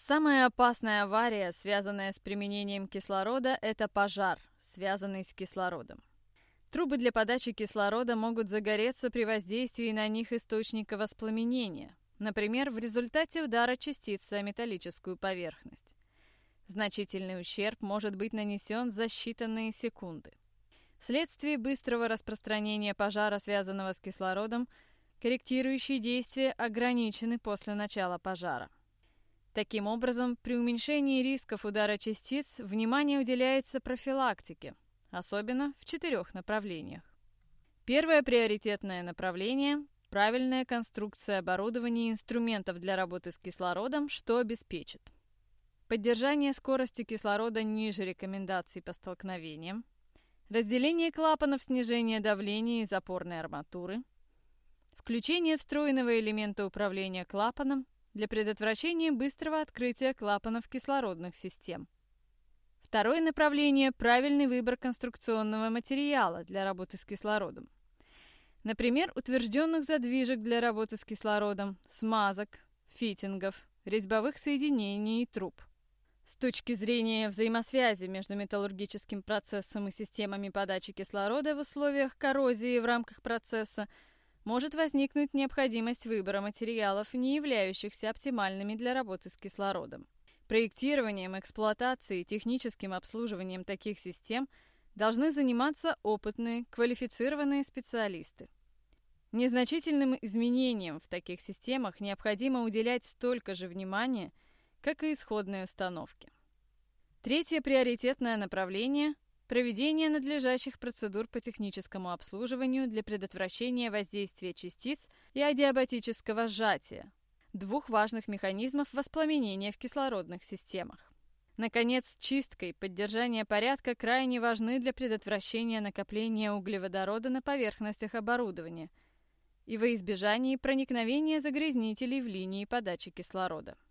Самая опасная авария, связанная с применением кислорода, это пожар, связанный с кислородом. Трубы для подачи кислорода могут загореться при воздействии на них источника воспламенения, например, в результате удара частицы о металлическую поверхность. Значительный ущерб может быть нанесен за считанные секунды. Вследствие быстрого распространения пожара, связанного с кислородом, корректирующие действия ограничены после начала пожара. Таким образом, при уменьшении рисков удара частиц внимание уделяется профилактике, особенно в 4 направлениях. Первое приоритетное направление – правильная конструкция оборудования и инструментов для работы с кислородом, что обеспечит поддержание скорости кислорода ниже рекомендаций по столкновениям, разделение клапанов снижения давления и запорной арматуры, включение встроенного элемента управления клапаном для предотвращения быстрого открытия клапанов кислородных систем. Второе направление – правильный выбор конструкционного материала для работы с кислородом. Например, утвержденных задвижек для работы с кислородом, смазок, фитингов, резьбовых соединений и труб. С точки зрения взаимосвязи между металлургическим процессом и системами подачи кислорода в условиях коррозии в рамках процесса может возникнуть необходимость выбора материалов, не являющихся оптимальными для работы с кислородом. Проектированием, эксплуатацией и техническим обслуживанием таких систем должны заниматься опытные, квалифицированные специалисты. Незначительным изменениям в таких системах необходимо уделять столько же внимания, как и исходной установке. Третье приоритетное направление – проведение надлежащих процедур по техническому обслуживанию для предотвращения воздействия частиц и адиабатического сжатия, 2 важных механизмов воспламенения в кислородных системах. Наконец, чистка и поддержание порядка крайне важны для предотвращения накопления углеводорода на поверхностях оборудования и во избежании проникновения загрязнителей в линии подачи кислорода.